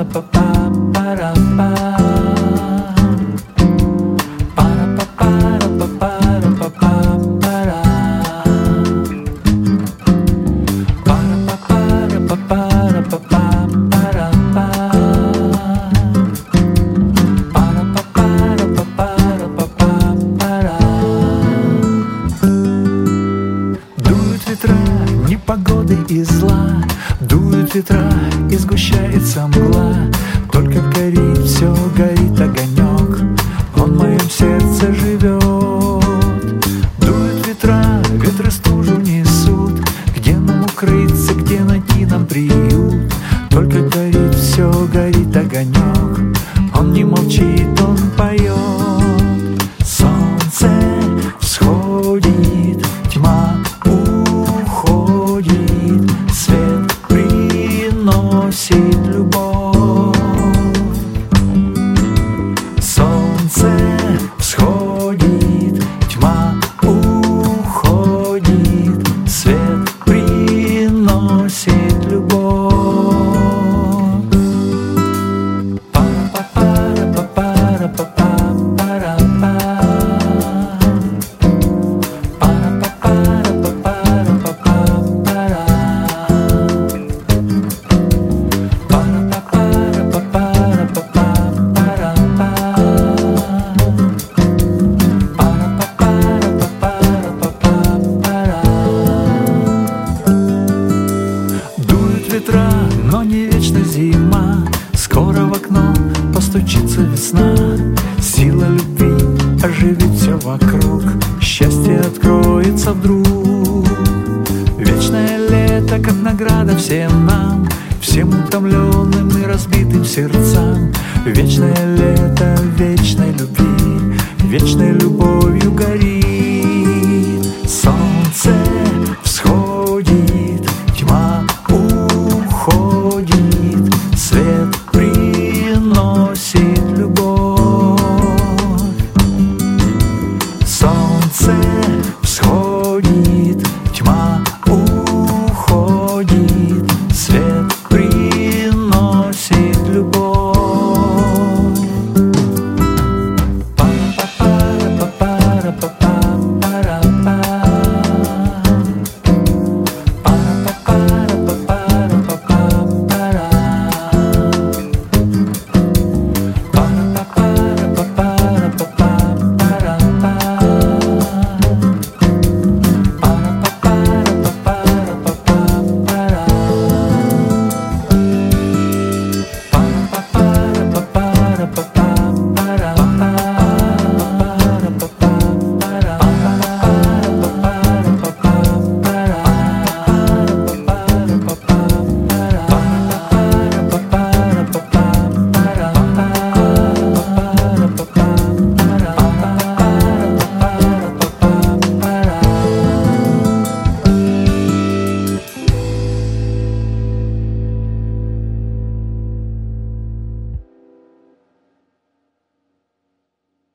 Непогоды и зла, дуют ветра и сгущается мгла. Только горит, все горит огонек, он в моем сердце живет. Дуют ветра, ветры стужу несут, где нам укрыться, где найти нам приют. Только горит, все горит огонек, он не молчит, он поет. Солнце всходит, тьма уходит, свет приносит любовь. Солнце всходит, тьма уходит, свет приносит любовь. Ветра, но не вечно зима, скоро в окно постучится весна. Сила любви оживит все вокруг, счастье откроется вдруг. Вечное лето, как награда всем нам, всем утомленным и разбитым сердцам. Вечное лето вечной любви, вечной любовью горит.